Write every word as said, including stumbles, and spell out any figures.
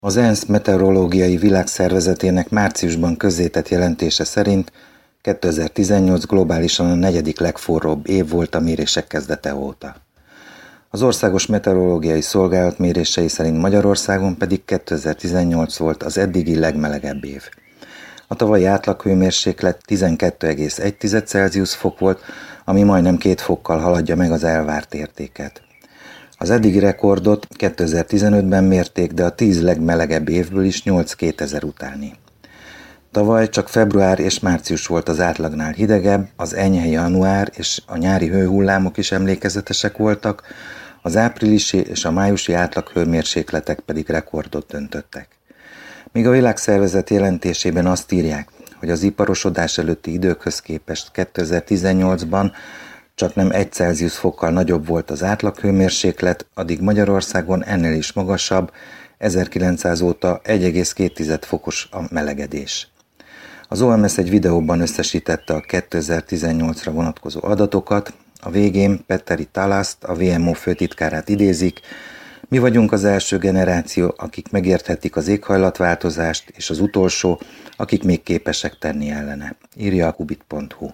Az ENSZ Meteorológiai Világszervezetének márciusban közzétett jelentése szerint kétezer-tizennyolc globálisan a negyedik legforróbb év volt a mérések kezdete óta. Az Országos Meteorológiai Szolgálat mérései szerint Magyarországon pedig kétezer-tizennyolc volt az eddigi legmelegebb év. A tavalyi átlaghőmérséklet tizenkettő egész egy Celsius fok volt, ami majdnem két fokkal haladja meg az elvárt értéket. Az eddigi rekordot kétezer-tizenötben mérték, de a tíz legmelegebb évből is nyolc kétezer utáni. Tavaly csak február és március volt az átlagnál hidegebb, az enyhe január és a nyári hőhullámok is emlékezetesek voltak, az áprilisi és a májusi átlaghőmérsékletek pedig rekordot döntöttek. Míg a Világszervezet jelentésében azt írják, hogy az iparosodás előtti időkhöz képest kétezer-tizennyolcban csak nem egy Celsius fokkal nagyobb volt az átlaghőmérséklet, addig Magyarországon ennél is magasabb, ezerkilencszáz óta egy egész két fokos a melegedés. Az o em es egy videóban összesítette a kétezer-tizennyolcra vonatkozó adatokat, a végén Petteri Talaszt, a vé em o főtitkárát idézik: mi vagyunk az első generáció, akik megérthetik az éghajlatváltozást, és az utolsó, akik még képesek tenni ellene, írja a kubit pont hu.